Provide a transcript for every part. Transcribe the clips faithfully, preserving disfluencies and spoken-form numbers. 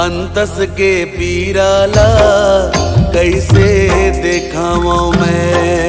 अंतस के पीराला कैसे देखाऊं मैं।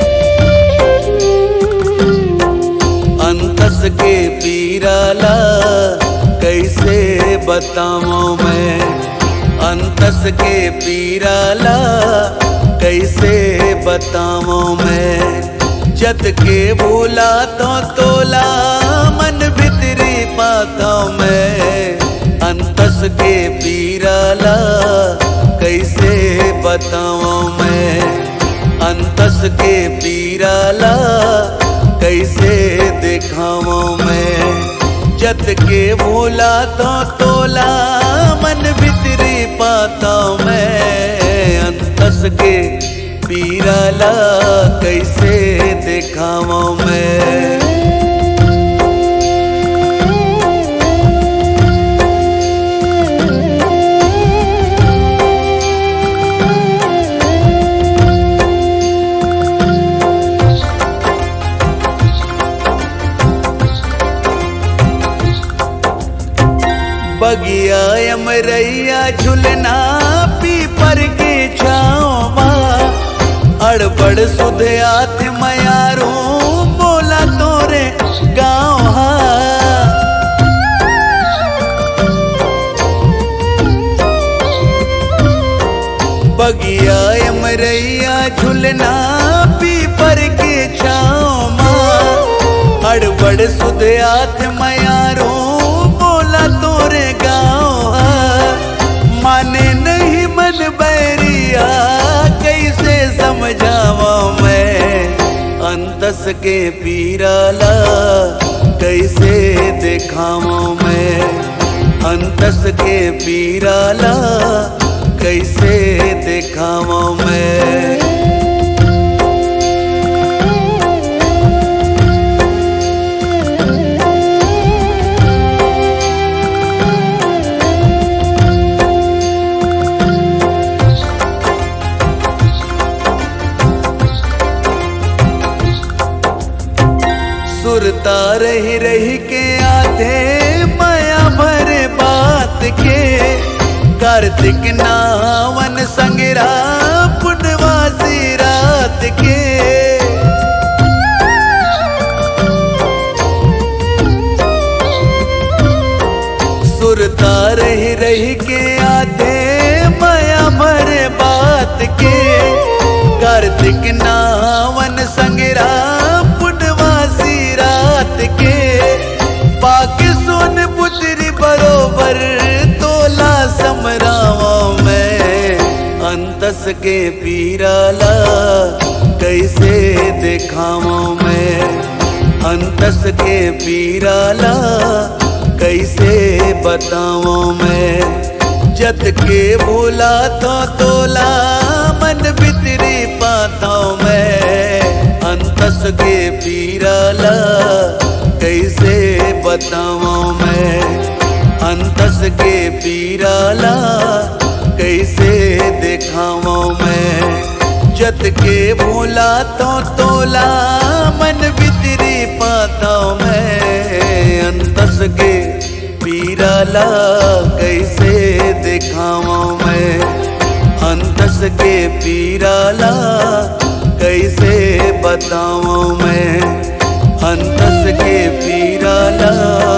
अंतस के पीराला कैसे बताऊं मैं। अंतस के पीराला कैसे बताऊं मैं। जत के भूला तो तोला मन भितरी पाता मैं। अंतस के पीराला कैसे बताऊं मैं। अंतस के पीराला कैसे दिखाऊं मैं। जत के भूला तो तोला मन भितरी पाता मैं। अंतस के पीराला कैसे दिखाऊं मैं। बगिया अमरैया झुलना पीपर के छाँव माँ। अड़बड़ सुधयात मयारू बोला तोरे गाँव हा। बगिया अमरैया झुलना पीपर के छाँव माँ। अड़बड़ सुधयात मयारू बोला तोरे गाँव हा। माने नहीं मन बैरिया कैसे समझावा मैं। अंतस के पीराला कैसे दिखाऊं मैं। अंतस के पीराला कैसे दिखाऊं मैं। सुरता रही रही के आधे माया भरे बात के। कार्तिक नावन संगरा पुनवासी रात के। सुरता रही रही के आधे माया भरे बात के। कार्तिक नावन संगरा के। पाके सोन पुत्री बरोबर तोला समरावा मैं। अंतस के पीराला कैसे दिखाऊं मैं। अंतस के पीराला कैसे बताऊं मैं। जत के भूला तो तोला मन भितरी पाता मैं। अंतस के पीराला कैसे बताऊं मैं। अंतस के पीराला कैसे दिखाऊं मैं। जत के भूला तो तोला मन भितरी पाता मैं। अंतस के पीराला कैसे दिखाऊं मैं। अंतस के पीराला कैसे बताऊं मैं। अंतस के पीराला